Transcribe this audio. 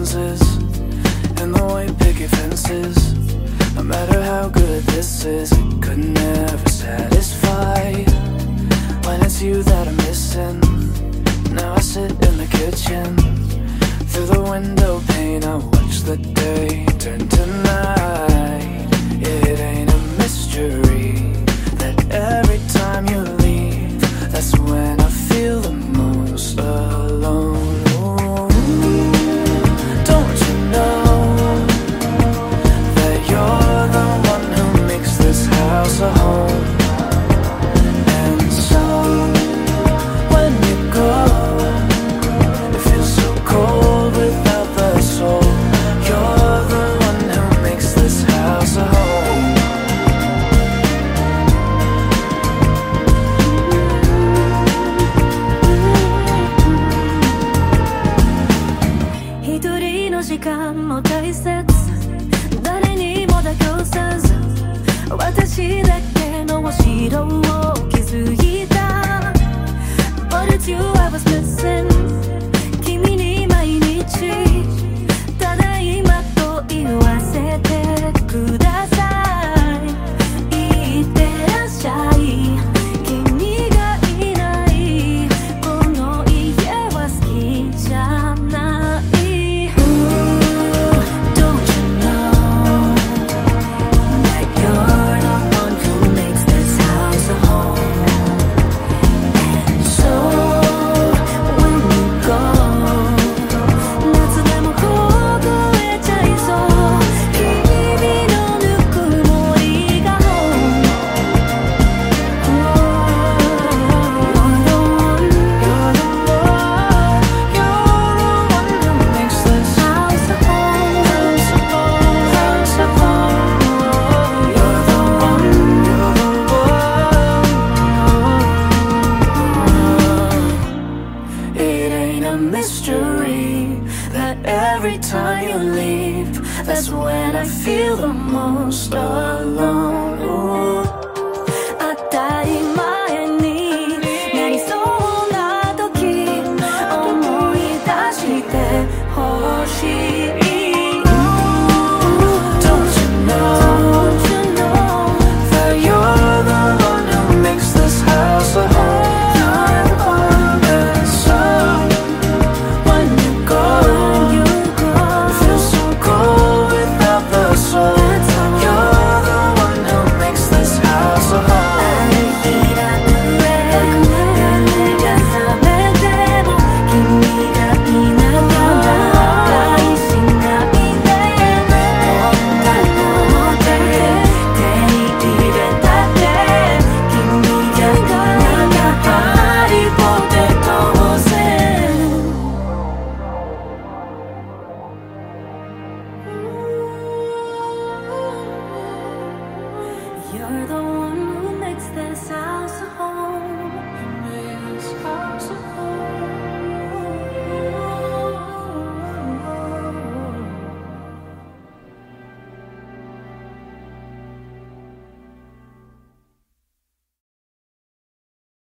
lenses and the white picket fences. No matter how good this is, it could never satisfy when it's you that I'm missing. Now I sit in the kitchen, through the window pane I watch the day turn to night. It ain't a mystery that every time you leave, that's when I feel the most alone. Don't you know that you're the one who makes this house a home? And so when you go, it feels so cold without the soul. You're the one who makes this house a home. Hidori no shikan mo taisetsu, dare ni mo dakyo sezu, watashi dake no oshiro wo kizuita. But it's you I was missing. Kimi ni mainichi tadaima to iwasete kudasai. Itte rashai, kimi ga inai, kono ie wa suki janai. Don't you know that you're the one who makes this house a home? And so when you go, 夏でも凍えちゃいそう。君のぬくもりが home. You're the one, You're the one who makes this house a home. house a home, house a home. You're the one, It ain't a mystery that every time you leave, that's when I feel the most alone. Ooh. 当たり前になりそうな時、思い出してほしい。 Don't you know Don't you know that you're the one who makes this house a home? And so when you go, it feels so cold without the soul. You're the one who makes this house a home. 誰が覚めても君がいながら愛しないで。こんなので手に入れたって君がいながらハリーポテト線。You're the